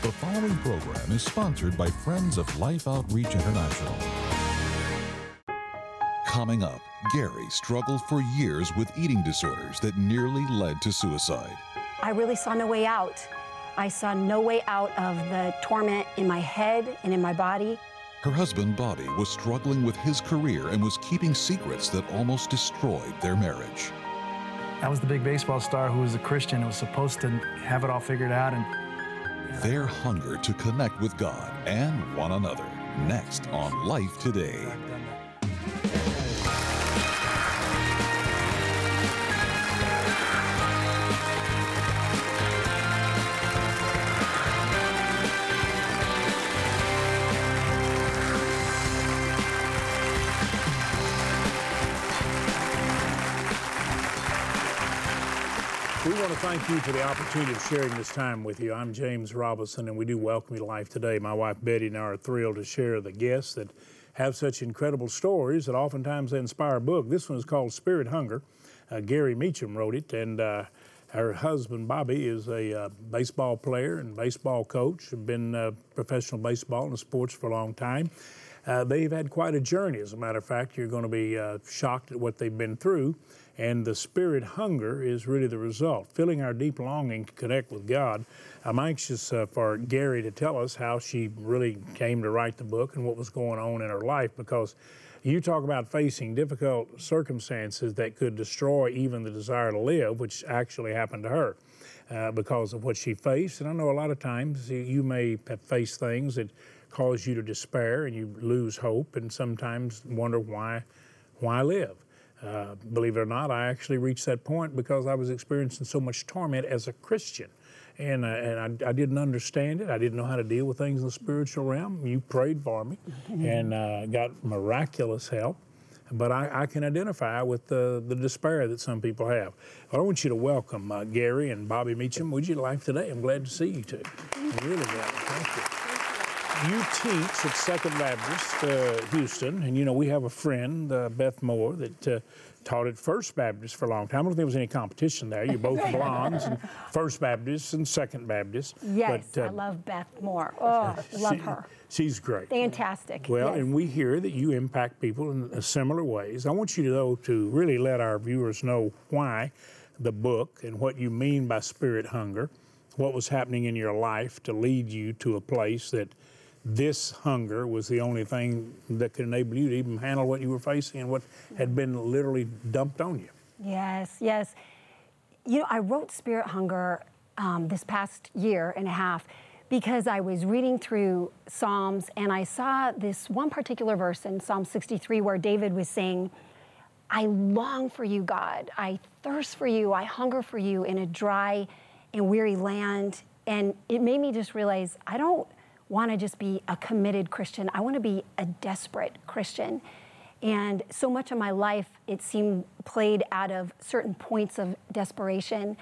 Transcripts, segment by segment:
The following program is sponsored by Friends of Life Outreach International. Coming up, Gary struggled for years with eating disorders that nearly led to suicide. I really saw no way out. I saw no way out of the torment in my head and in my body. Her husband, Bobby, was struggling with his career and was keeping secrets that almost destroyed their marriage. I was the big baseball star who was a Christian, who was supposed to have it all figured out. And their hunger to connect with God and one another. Next on Life Today. We want to thank you for the opportunity of sharing this time with you. I'm James Robinson, and we do welcome you to Life Today. My wife Betty and I are thrilled to share the guests that have such incredible stories that oftentimes they inspire a book. This one is called Spirit Hunger. Gary Meacham wrote it, and her husband Bobby is a baseball player and baseball coach, been professional baseball and sports for a long time. They've had quite a journey. As a matter of fact, you're going to be shocked at what they've been through. And the spirit hunger is really the result, filling our deep longing to connect with God. I'm anxious for Gary to tell us how she really came to write the book and what was going on in her life, because you talk about facing difficult circumstances that could destroy even the desire to live, which actually happened to her because of what she faced. And I know a lot of times you may have faced things that cause you to despair and you lose hope and sometimes wonder why live. Believe it or not, I actually reached that point because I was experiencing so much torment as a Christian. And I didn't understand it. I didn't know how to deal with things in the spiritual realm. You prayed for me and got miraculous help. But I can identify with the despair that some people have. I want you to welcome Gary and Bobby Meacham. Would you like today? I'm glad to see you two. I'm really glad. Thank you. You teach at Second Baptist Houston, and you know we have a friend, Beth Moore, that taught at First Baptist for a long time. I don't think there was any competition there. You're both blondes, and First Baptist and Second Baptist. Yes, but, I love Beth Moore. Oh, love her. She's great. Fantastic. Well, yes. And we hear that you impact people in similar ways. I want you though to really let our viewers know why the book and what you mean by spirit hunger, what was happening in your life to lead you to a place that this hunger was the only thing that could enable you to even handle what you were facing and what had been literally dumped on you. Yes, yes. You know, I wrote Spirit Hunger this past year and a half because I was reading through Psalms and I saw this one particular verse in Psalm 63 where David was saying, I long for you, God. I thirst for you. I hunger for you in a dry and weary land. And it made me just realize I don't want to just be a committed Christian. I want to be a desperate Christian. And so much of my life, it seemed, played out of certain points of desperation.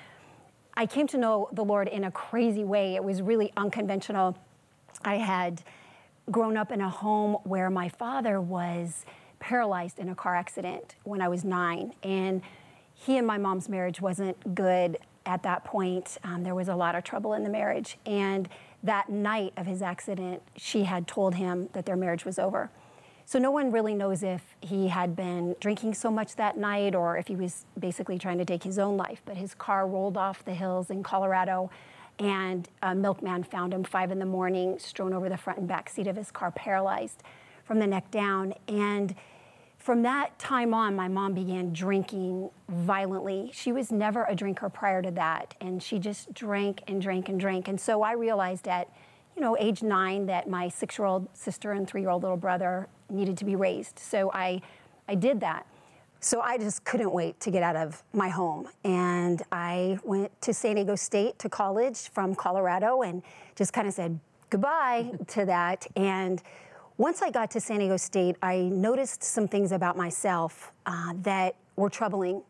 I came to know the Lord in a crazy way. It was really unconventional. I had grown up in a home where my father was paralyzed in a car accident when I was 9. And he and my mom's marriage wasn't good at that point. There was a lot of trouble in the marriage. And that night of his accident, she had told him that their marriage was over. So no one really knows if he had been drinking so much that night or if he was basically trying to take his own life. But his car rolled off the hills in Colorado, and a milkman found him 5 a.m, strewn over the front and back seat of his car, paralyzed from the neck down. And from that time on, my mom began drinking violently. She was never a drinker prior to that, and she just drank and drank and drank. And so I realized at, age 9 that my 6-year-old sister and 3-year-old little brother needed to be raised. So I did that. So I just couldn't wait to get out of my home. And I went to San Diego State to college from Colorado and just kind of said goodbye to that. And once I got to San Diego State, I noticed some things about myself that were troubling.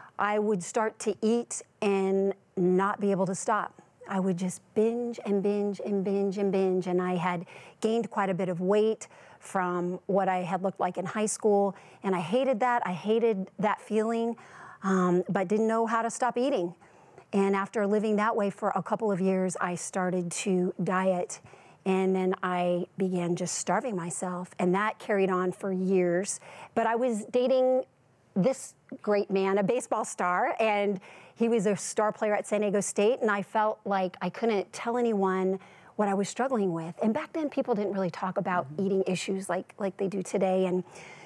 I would start to eat and not be able to stop. I would just binge and binge and binge and binge. And I had gained quite a bit of weight from what I had looked like in high school. And I hated that. I hated that feeling, but didn't know how to stop eating. And after living that way for a couple of years, I started to diet. And then I began just starving myself. And that carried on for years. But I was dating this great man, a baseball star, and he was a star player at San Diego State. And I felt like I couldn't tell anyone what I was struggling with. And back then, people didn't really talk about eating issues like they do today. And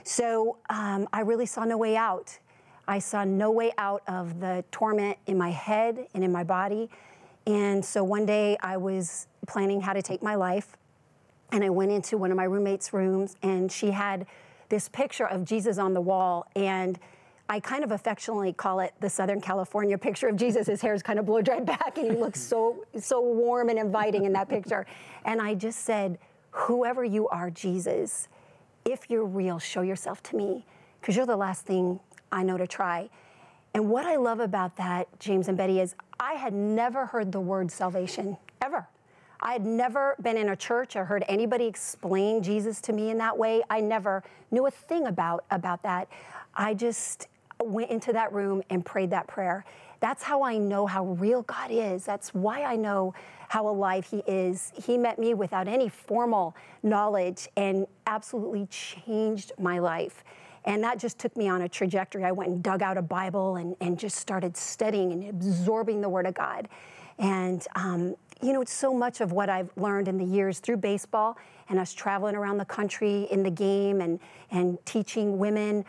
so I really saw no way out. I saw no way out of the torment in my head and in my body. And so one day I was planning how to take my life, and I went into one of my roommate's rooms, and she had this picture of Jesus on the wall, and I kind of affectionately call it the Southern California picture of Jesus. His hair is kind of blow dried back, and he looks so warm and inviting in that picture. And I just said, whoever you are, Jesus, if you're real, show yourself to me, because you're the last thing I know to try. And what I love about that, James and Betty, is I had never heard the word salvation, ever. I had never been in a church or heard anybody explain Jesus to me in that way. I never knew a thing about that. I just went into that room and prayed that prayer. That's how I know how real God is. That's why I know how alive He is. He met me without any formal knowledge and absolutely changed my life. And that just took me on a trajectory. I went and dug out a Bible and just started studying and absorbing the Word of God. And, it's so much of what I've learned in the years through baseball and us traveling around the country in the game and teaching women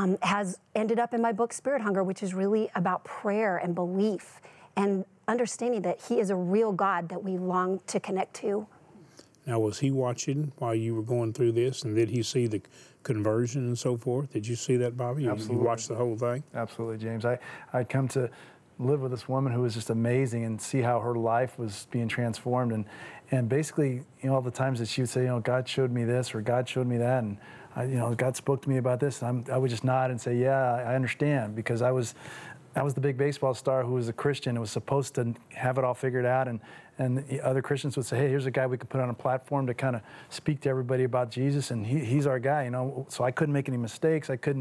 has ended up in my book, Spirit Hunger, which is really about prayer and belief and understanding that He is a real God that we long to connect to. Now, was He watching while you were going through this, and did He see the conversion and so forth? Did you see that, Bobby? Absolutely. You watched the whole thing? Absolutely, James. I'd come to live with this woman who was just amazing and see how her life was being transformed. And basically, all the times that she would say, God showed me this or God showed me that, and God spoke to me about this, and I would just nod and say, yeah, I understand, because I was the big baseball star who was a Christian and was supposed to have it all figured out. And the other Christians would say, hey, here's a guy we could put on a platform to kind of speak to everybody about Jesus, and he's our guy, So I couldn't make any mistakes. I couldn't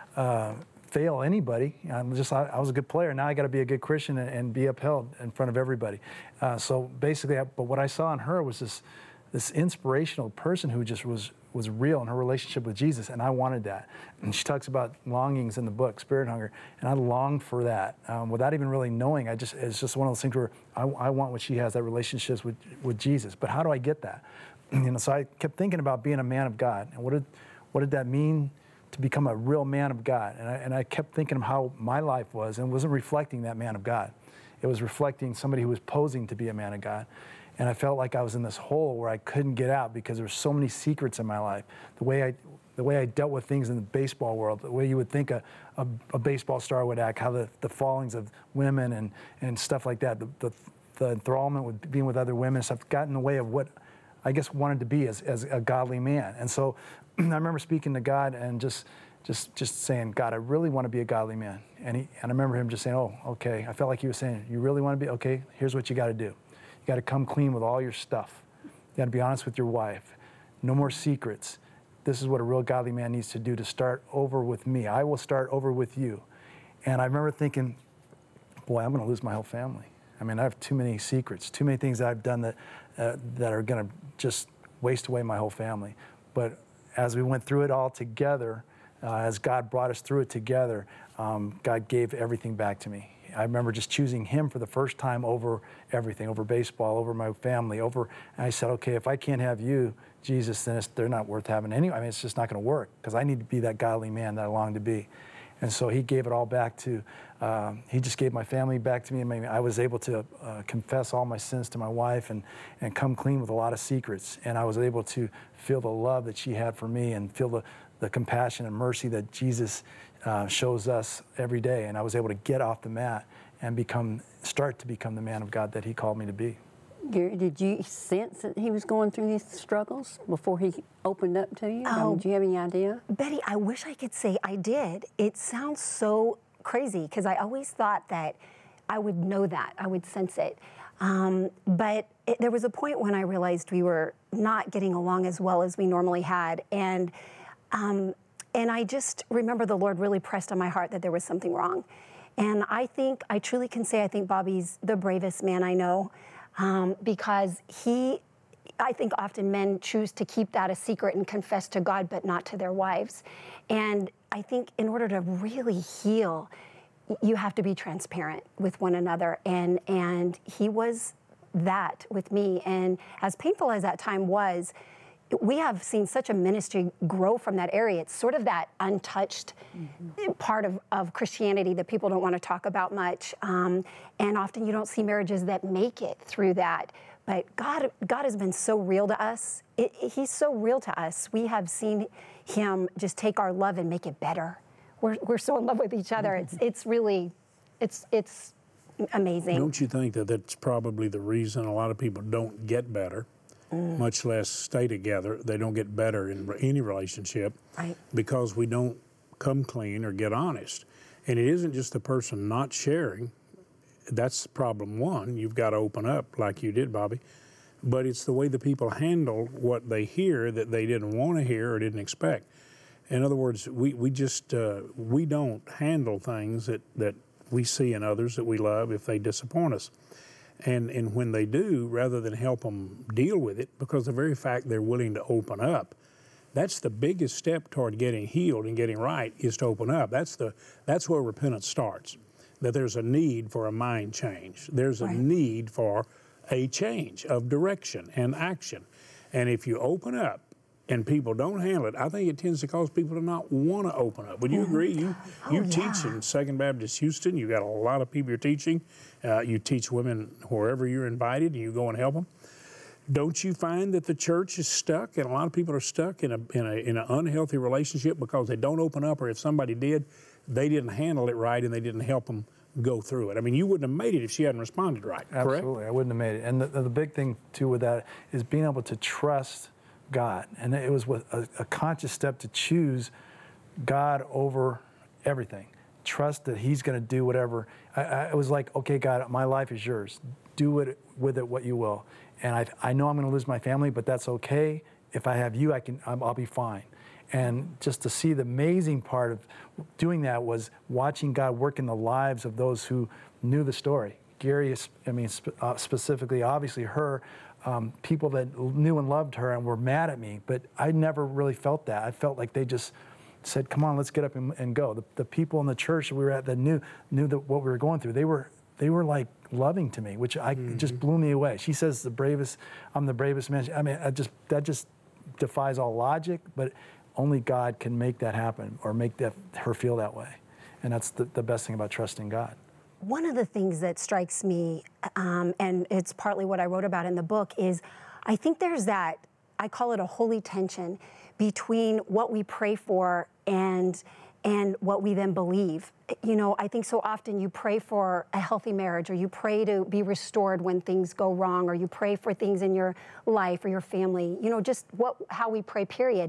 fail anybody. I was a good player. Now I got to be a good Christian and be upheld in front of everybody. So basically, but what I saw in her was this inspirational person who just was real in her relationship with Jesus, and I wanted that. And she talks about longings in the book, Spirit Hunger, and I longed for that without even really knowing. It's just one of those things where I want what she has, that relationship with Jesus. But how do I get that? So I kept thinking about being a man of God, and what did that mean to become a real man of God? And I kept thinking of how my life was, and it wasn't reflecting that man of God. It was reflecting somebody who was posing to be a man of God. And I felt like I was in this hole where I couldn't get out because there were so many secrets in my life. The way I dealt with things in the baseball world, the way you would think a baseball star would act, how the fallings of women and stuff like that, the enthrallment with being with other women, stuff got in the way of what I guess wanted to be as a godly man. And so I remember speaking to God and just saying, God, I really want to be a godly man. And I remember Him just saying, oh, okay. I felt like He was saying, you really want to be? Okay, here's what you got to do. You got to come clean with all your stuff. You got to be honest with your wife. No more secrets. This is what a real godly man needs to do to start over with me. I will start over with you. And I remember thinking, boy, I'm going to lose my whole family. I mean, I have too many secrets, too many things that I've done that are going to just waste away my whole family. But as we went through it all together, as God brought us through it together, God gave everything back to me. I remember just choosing Him for the first time over everything, over baseball, over my family, and I said, okay, if I can't have you, Jesus, then they're not worth having anyway. I mean, it's just not going to work, because I need to be that godly man that I long to be. And so He gave it all back to, He just gave my family back to me, and I was able to confess all my sins to my wife and come clean with a lot of secrets. And I was able to feel the love that she had for me and feel the compassion and mercy that Jesus shows us every day. And I was able to get off the mat and start to become the man of God that He called me to be. Gary, did you sense that he was going through these struggles before he opened up to you? Oh, did you have any idea? Betty, I wish I could say I did. It sounds so crazy, because I always thought that I would know that, I would sense it. But there was a point when I realized we were not getting along as well as we normally had. And I just remember the Lord really pressed on my heart that there was something wrong. And I truly can say, I think Bobby's the bravest man I know, because I think often men choose to keep that a secret and confess to God, but not to their wives. And I think in order to really heal, you have to be transparent with one another. And he was that with me. And as painful as that time was, we have seen such a ministry grow from that area. It's sort of that untouched part of Christianity that people don't want to talk about much. And often you don't see marriages that make it through that. But God has been so real to us. He's so real to us. We have seen him just take our love and make it better. We're so in love with each other. It's really amazing. Don't you think that that's probably the reason a lot of people don't get better, much less stay together? They don't get better in any relationship, right, because we don't come clean or get honest. And it isn't just the person not sharing. That's problem one. You've got to open up like you did, Bobby. But it's the way the people handle what they hear that they didn't want to hear or didn't expect. In other words, we don't handle things that we see in others that we love if they disappoint us. And when they do, rather than help them deal with it, because the very fact they're willing to open up, that's the biggest step toward getting healed and getting right, is to open up. That's where repentance starts. That there's a need for a mind change. There's a need for a change of direction and action. And if you open up and people don't handle it, I think it tends to cause people to not want to open up. Would you agree? You teach in Second Baptist Houston. You got a lot of people you're teaching. You teach women wherever you're invited, and you go and help them. Don't you find that the church is stuck, and a lot of people are stuck in an unhealthy relationship because they don't open up, or if somebody did, they didn't handle it right and they didn't help them go through it? I mean, you wouldn't have made it if she hadn't responded right, correct? Absolutely, I wouldn't have made it. And the big thing, too, with that is being able to trust God. And it was with a conscious step to choose God over everything. Trust that he's going to do whatever. I was like, okay, God, my life is yours. Do with it what you will. And I know I'm going to lose my family, but that's okay. If I have you, I'll be fine. And just to see the amazing part of doing that was watching God work in the lives of those who knew the story. Gary, specifically, obviously her, people that knew and loved her and were mad at me, but I never really felt that. I felt like they just said, come on, let's get up and go. The people in the church that we were at that knew that what we were going through, they were like loving to me, which just blew me away. She says I'm the bravest man. I mean, that just defies all logic, but only God can make that happen or make her feel that way. And that's the best thing about trusting God. One of the things that strikes me, and it's partly what I wrote about in the book, is I think there's that, I call it a holy tension between what we pray for and what we then believe. You know, I think so often you pray for a healthy marriage, or you pray to be restored when things go wrong, or you pray for things in your life or your family, you know, just how we pray, period.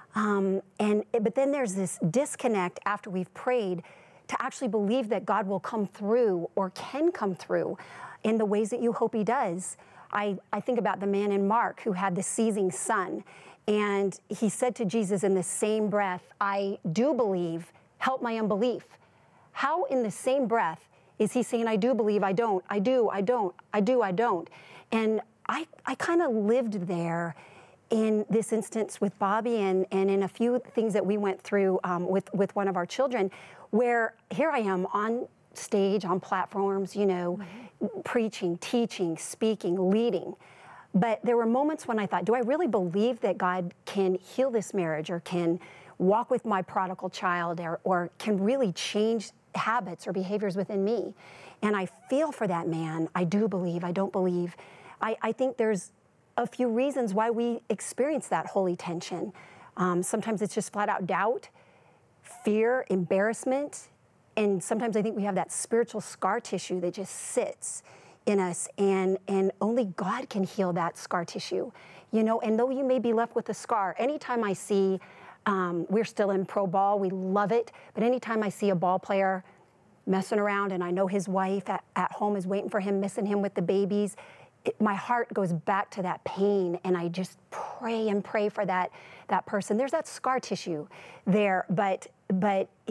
But then there's this disconnect after we've prayed to actually believe that God will come through or can come through in the ways that you hope he does. I think about the man in Mark who had the seizing son, and he said to Jesus in the same breath, I do believe, help my unbelief. How in the same breath is he saying, I do believe, I don't, I do, I don't, I do, I don't? And I kind of lived there in this instance with Bobby and in a few things that we went through with one of our children, where here I am on stage, on platforms, you know, preaching, teaching, speaking, leading. But there were moments when I thought, do I really believe that God can heal this marriage, or can walk with my prodigal child, or can really change habits or behaviors within me? And I feel for that man. I do believe, I don't believe. I think there's a few reasons why we experience that holy tension. Sometimes it's just flat out doubt, fear, embarrassment, and sometimes I think we have that spiritual scar tissue that just sits in us, and only God can heal that scar tissue, you know. And though you may be left with a scar, anytime I see, we're still in pro ball, we love it, but anytime I see a ball player messing around and I know his wife at home is waiting for him, missing him with the babies, my heart goes back to that pain, and I just pray and pray for that person. There's that scar tissue there, but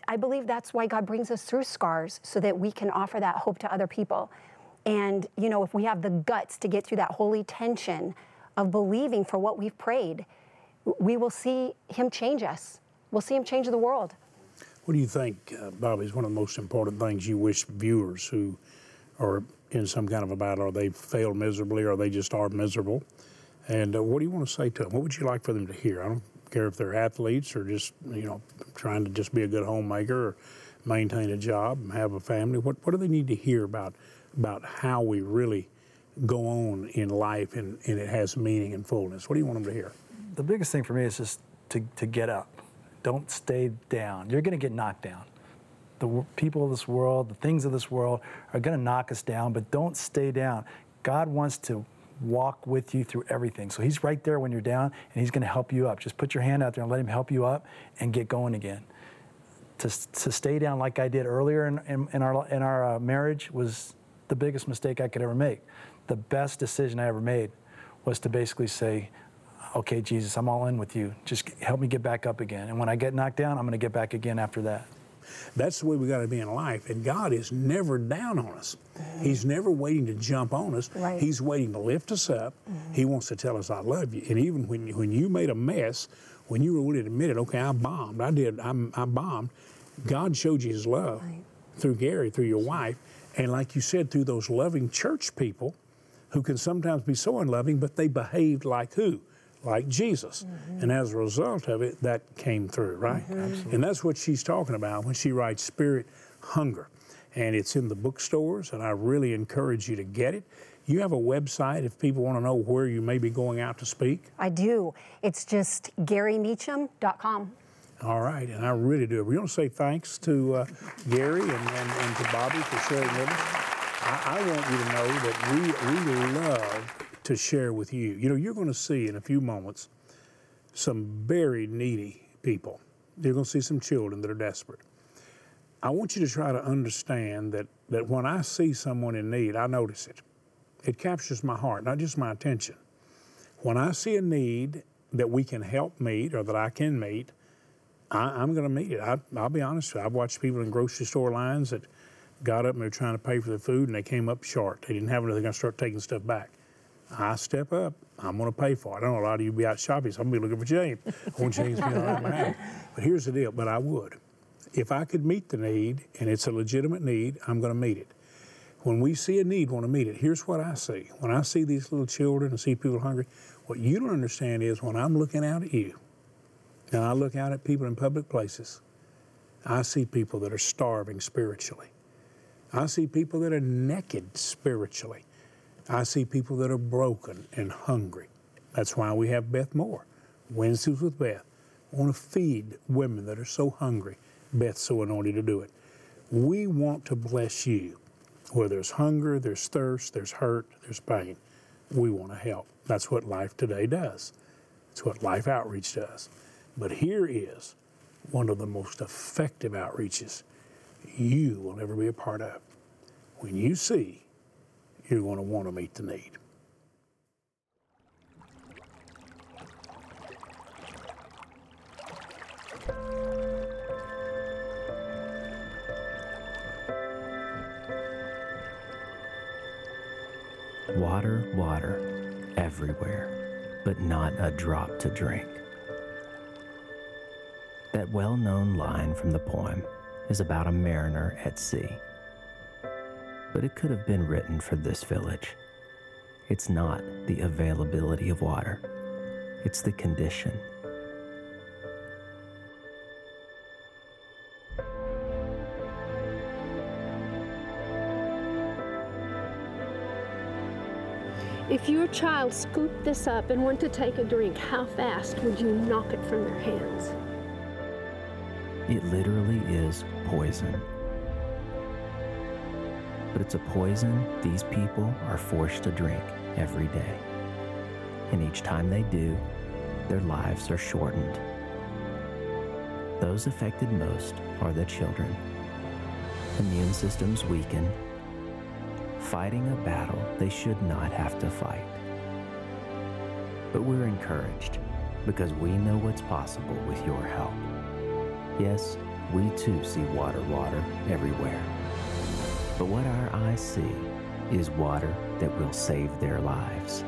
I believe that's why God brings us through scars, so that we can offer that hope to other people. And, you know, if we have the guts to get through that holy tension of believing for what we've prayed, we will see him change us. We'll see him change the world. What do you think, Bobby, is one of the most important things you wish viewers who are in some kind of a battle, or they failed miserably, or they just are miserable, and what do you want to say to them? What would you like for them to hear? I don't care if they're athletes or just, you know, trying to just be a good homemaker or maintain a job and have a family. What do they need to hear about how we really go on in life and it has meaning and fullness? What do you want them to hear? The biggest thing for me is just to get up. Don't stay down. You're going to get knocked down. The people of this world, the things of this world are going to knock us down, but don't stay down. God wants to walk with you through everything. So he's right there when you're down, and he's going to help you up. Just put your hand out there and let him help you up and get going again. To stay down like I did earlier in our marriage was the biggest mistake I could ever make. The best decision I ever made was to basically say, okay, Jesus, I'm all in with you. Just help me get back up again. And when I get knocked down, I'm going to get back again after that. That's the way we got to be in life. And God is never down on us. He's never waiting to jump on us. Right. He's waiting to lift us up. He wants to tell us, I love you. And even when you made a mess, when you were willing to admit it, okay, I bombed. I bombed. God showed you his love through Gary, through your wife. And like you said, through those loving church people who can sometimes be so unloving, but they behaved like who? Like Jesus. And as a result of it, that came through, right? And that's what she's talking about when she writes Spirit Hunger. And it's in the bookstores, and I really encourage you to get it. You have a website if people want to know where you may be going out to speak? I do. It's just GaryMeacham.com. All right, and I really do. We want to say thanks to Gary and to Bobby for sharing with us. I want you to know that we love to share with you. You know, you're going to see in a few moments some very needy people. You're going to see some children that are desperate. I want you to try to understand that when I see someone in need, I notice it. It captures my heart, not just my attention. When I see a need that we can help meet or that I can meet, I'm going to meet it. I'll be honest with you. I've watched people in grocery store lines that got up and they were trying to pay for their food and they came up short. They didn't have anything. I start taking stuff back. I step up. I'm going to pay for it. I know a lot of you be out shopping, so I'm going to be looking for James. I want James to be around my house. But here's the deal. But I would. If I could meet the need, and it's a legitimate need, I'm going to meet it. When we see a need, want to meet it, here's what I see. When I see these little children and see people hungry, what you don't understand is when I'm looking out at you, and I look out at people in public places, I see people that are starving spiritually. I see people that are naked spiritually. I see people that are broken and hungry. That's why we have Beth Moore, Wednesdays with Beth. I want to feed women that are so hungry. Beth's so anointed to do it. We want to bless you. Where there's hunger, there's thirst, there's hurt, there's pain. We want to help. That's what Life Today does. It's what Life Outreach does. But here is one of the most effective outreaches you will ever be a part of. When you see, you're going to want to meet the need. Water, water, everywhere, but not a drop to drink. That well-known line from the poem is about a mariner at sea. But it could have been written for this village. It's not the availability of water, it's the condition. If your child scooped this up and went to take a drink, how fast would you knock it from their hands? It literally is poison. But it's a poison these people are forced to drink every day. And each time they do, their lives are shortened. Those affected most are the children. Immune systems weaken, fighting a battle they should not have to fight. But we're encouraged because we know what's possible with your help. Yes, we too see water everywhere. But what our eyes see is water that will save their lives.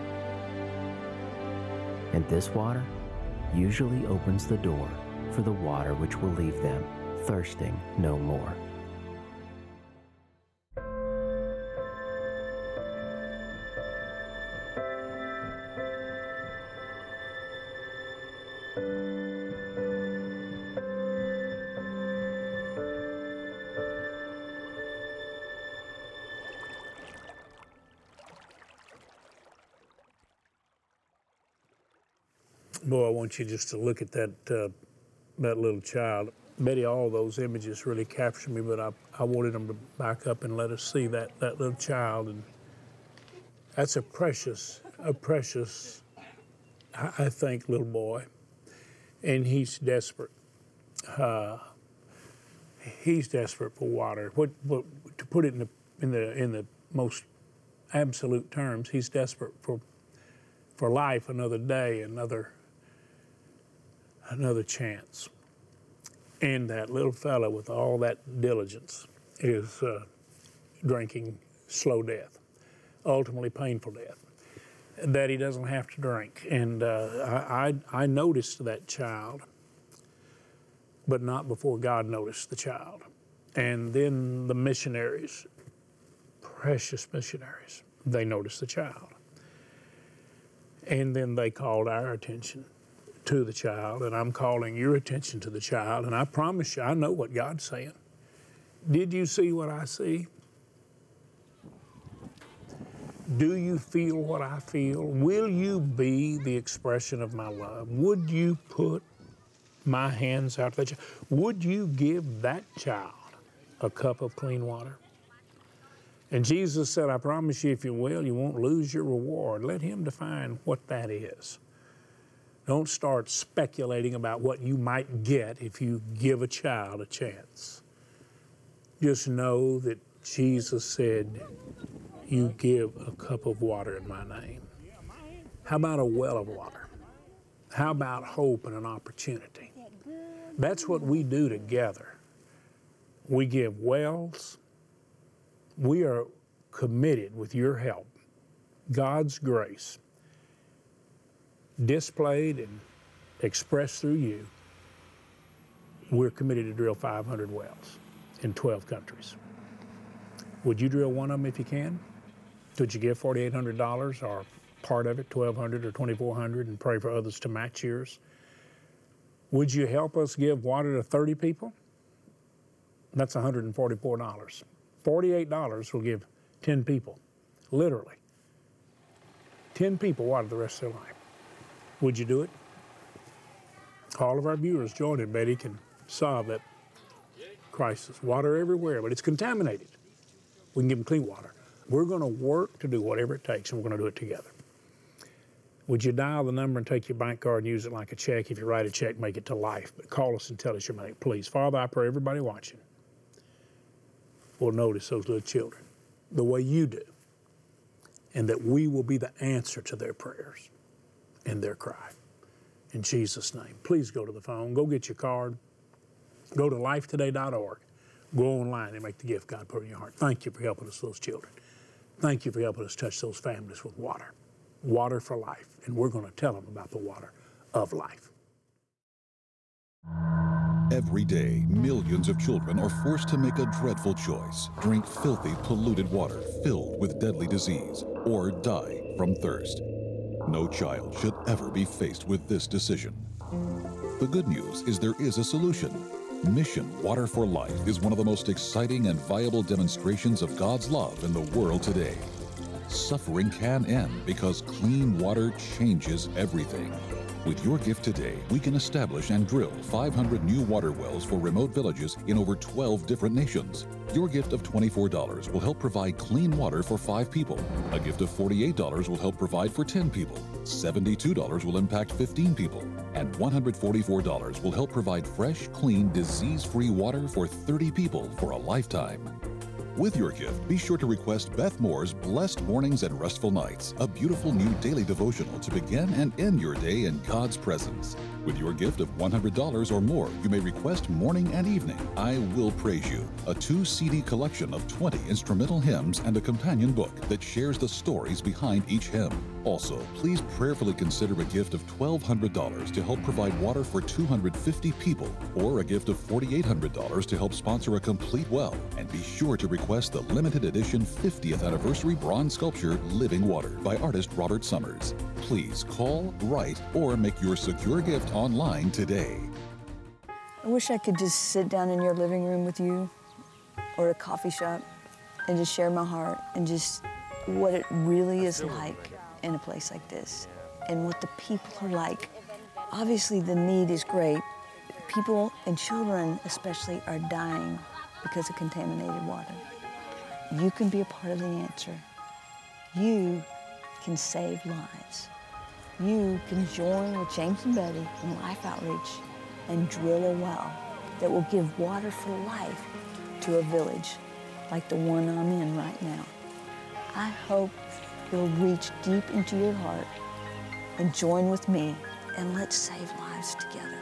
And this water usually opens the door for the water which will leave them thirsting no more. Boy, I want you just to look at that little child. Betty, all those images really captured me, but I wanted them to back up and let us see that little child. And that's a precious, I think, little boy. And he's desperate. He's desperate for water. What to put it in the most absolute terms, he's desperate for life, another day, another chance. And that little fella with all that diligence is drinking slow death, ultimately painful death, that he doesn't have to drink. And I noticed that child, but not before God noticed the child. And then the missionaries, precious missionaries, they noticed the child. And then they called our attention to the child, and I'm calling your attention to the child, and I promise you, I know what God's saying. Did you see what I see? Do you feel what I feel? Will you be the expression of my love? Would you put my hands out to that child? Would you give that child a cup of clean water? And Jesus said, I promise you, if you will, you won't lose your reward. Let him define what that is. Don't start speculating about what you might get if you give a child a chance. Just know that Jesus said, you give a cup of water in my name. How about a well of water? How about hope and an opportunity? That's what we do together. We give wells. We are committed with your help, God's grace, displayed and expressed through you. We're committed to drill 500 wells in 12 countries. Would you drill one of them if you can? Could you give $4,800 or part of it, $1,200 or $2,400, and pray for others to match yours? Would you help us give water to 30 people? That's $144. $48 will give 10 people, literally. 10 people water the rest of their life. Would you do it? All of our viewers join in. Betty can solve that crisis. Water everywhere, but it's contaminated. We can give them clean water. We're going to work to do whatever it takes, and we're going to do it together. Would you dial the number and take your bank card and use it like a check? If you write a check, make it to life. But call us and tell us your money, please. Father, I pray everybody watching will notice those little children the way you do, and that we will be the answer to their prayers and their cry. In Jesus' name. Please go to the phone. Go get your card. Go to lifetoday.org. Go online and make the gift God put in your heart. Thank you for helping us, those children. Thank you for helping us touch those families with water. Water for life. And we're going to tell them about the water of life. Every day, millions of children are forced to make a dreadful choice: drink filthy, polluted water filled with deadly disease, or die from thirst. No child should ever be faced with this decision. The good news is there is a solution. Mission Water for Life is one of the most exciting and viable demonstrations of God's love in the world today. Suffering can end because clean water changes everything. With your gift today, we can establish and drill 500 new water wells for remote villages in over 12 different nations. Your gift of $24 will help provide clean water for 5 people. A gift of $48 will help provide for 10 people. $72 will impact 15 people. And $144 will help provide fresh, clean, disease-free water for 30 people for a lifetime. With your gift, be sure to request Beth Moore's Blessed Mornings and Restful Nights, a beautiful new daily devotional to begin and end your day in God's presence. With your gift of $100 or more, you may request Morning and Evening, I Will Praise You, a 2-CD collection of 20 instrumental hymns and a companion book that shares the stories behind each hymn. Also, please prayerfully consider a gift of $1,200 to help provide water for 250 people, or a gift of $4,800 to help sponsor a complete well. And be sure to request the limited edition 50th anniversary bronze sculpture, Living Water, by artist Robert Summers. Please call, write, or make your secure gift online today. I wish I could just sit down in your living room with you or a coffee shop and just share my heart and just what it really is like in a place like this and what the people are like. Obviously, the need is great. People and children especially are dying because of contaminated water. You can be a part of the answer. You can save lives. You can join with James and Betty in Life Outreach and drill a well that will give water for life to a village like the one I'm in right now. I hope you'll reach deep into your heart and join with me, and let's save lives together.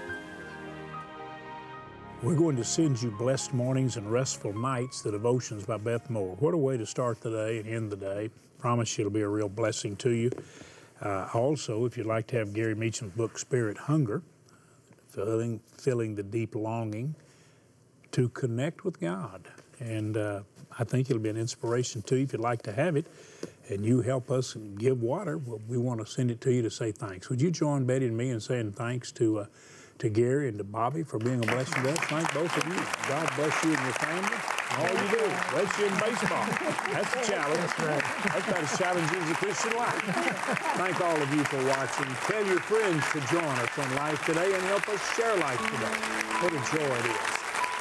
We're going to send you Blessed Mornings and Restful Nights, the devotions by Beth Moore. What a way to start the day and end the day. Promise you it'll be a real blessing to you. Also, if you'd like to have Gary Meacham's book, Spirit Hunger, filling the deep longing to connect with God. And I think it'll be an inspiration to you if you'd like to have it. And you help us give water, well, we want to send it to you to say thanks. Would you join Betty and me in saying thanks to Gary and to Bobby for being a blessing to us? Thank both of you. God bless you and your family. All you do, bless you in baseball. That's a challenge. That's right. That's about as challenging as a Christian life. Thank all of you for watching. Tell your friends to join us on Life Today and help us share life today. What a joy it is.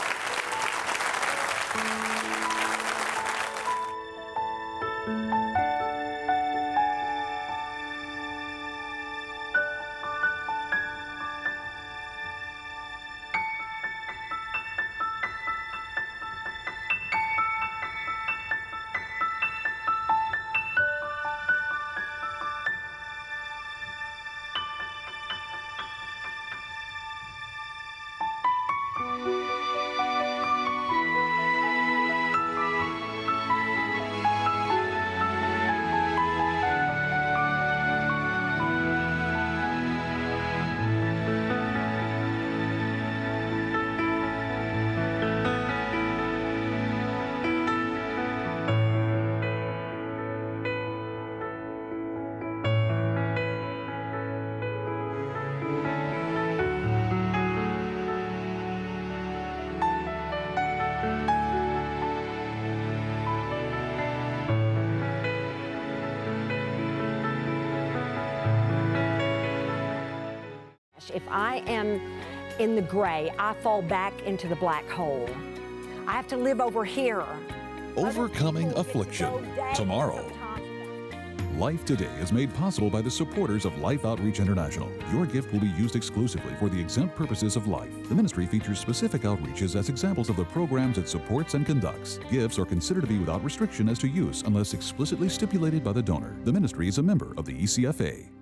If I am in the gray, I fall back into the black hole. I have to live over here. Overcoming Affliction, tomorrow. Life Today is made possible by the supporters of Life Outreach International. Your gift will be used exclusively for the exempt purposes of life. The ministry features specific outreaches as examples of the programs it supports and conducts. Gifts are considered to be without restriction as to use unless explicitly stipulated by the donor. The ministry is a member of the ECFA.